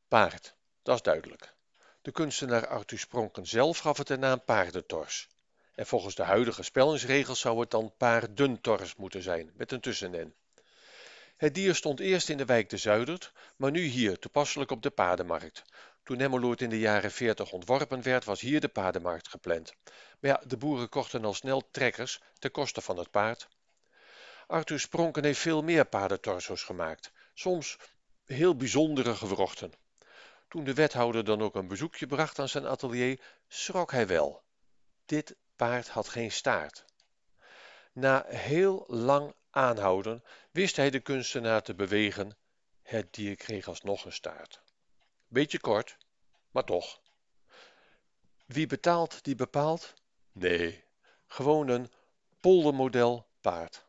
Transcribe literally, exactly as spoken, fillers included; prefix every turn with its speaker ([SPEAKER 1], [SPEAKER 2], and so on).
[SPEAKER 1] Paard, dat is duidelijk. De kunstenaar Arthur Spronken zelf gaf het de naam paardentors. En volgens de huidige spellingsregels zou het dan paardentors moeten zijn, met een tussen-n. Het dier stond eerst in de wijk de Zuidert, maar nu hier, toepasselijk op de paardenmarkt. Toen Emmeloord in de jaren veertig ontworpen werd, was hier de paardenmarkt gepland. Maar ja, de boeren kochten al snel trekkers ten koste van het paard. Arthur Spronken heeft veel meer paardentorso's gemaakt, soms heel bijzondere gewrochten. Toen de wethouder dan ook een bezoekje bracht aan zijn atelier, schrok hij wel. Dit paard had geen staart. Na heel lang aanhouden wist hij de kunstenaar te bewegen. Het dier kreeg alsnog een staart. Beetje kort, maar toch. Wie betaalt, die bepaalt? Nee, gewoon een poldermodel paard.